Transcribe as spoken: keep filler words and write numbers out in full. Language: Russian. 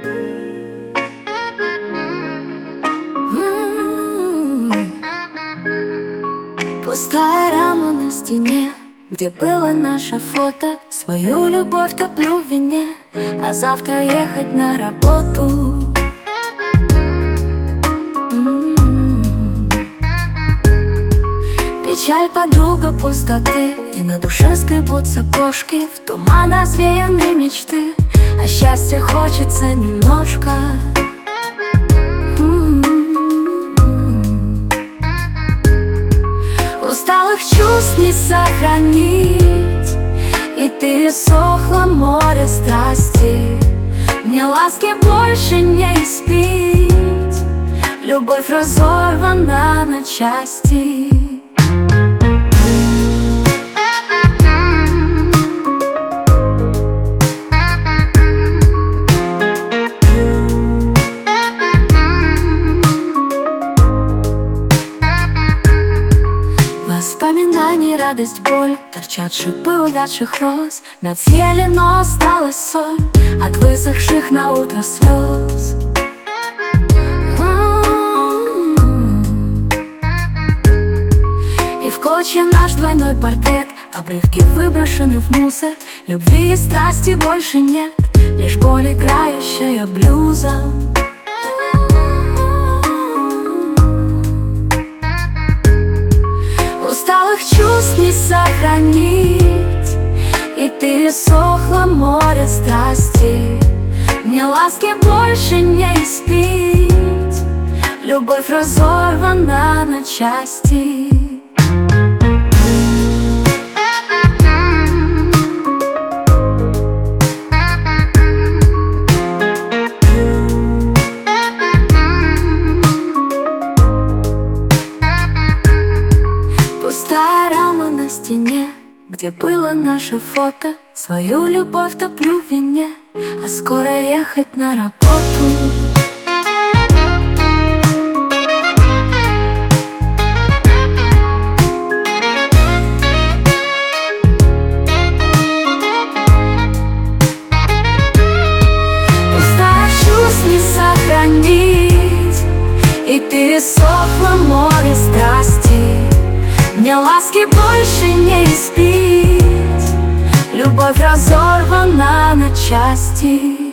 Пустая рама на стене, где было наше фото. Свою любовь топлю в вине, а завтра ехать на работу. М-м-м. Печаль, подруга пустоты, и на душе скребутся кошки. В туман развеяны мечты, а счастья хочется немножко. Усталых чувств не сохранить, и пересохло море страсти. Мне ласки больше не испить, любовь разорвана на части. Воспоминаний, радость, боль, торчат шипы увядших роз. Над съели, но осталась соль от высохших на утро слез. И в клочья наш двойной портрет, обрывки выброшены в мусор. Любви и страсти больше нет, лишь боль, играющая блюзом. Усталых чувств не сохранить, и пересохло море страсти. Мне ласки больше не испить, любовь разорвана на части. Пустая рама на стене, где было наше фото. Свою любовь топлю в вине, а скоро ехать на работу. Пустая чувств не сохранить, и пересохло море страсти. Мне ласки больше не испить, любовь разорвана на части.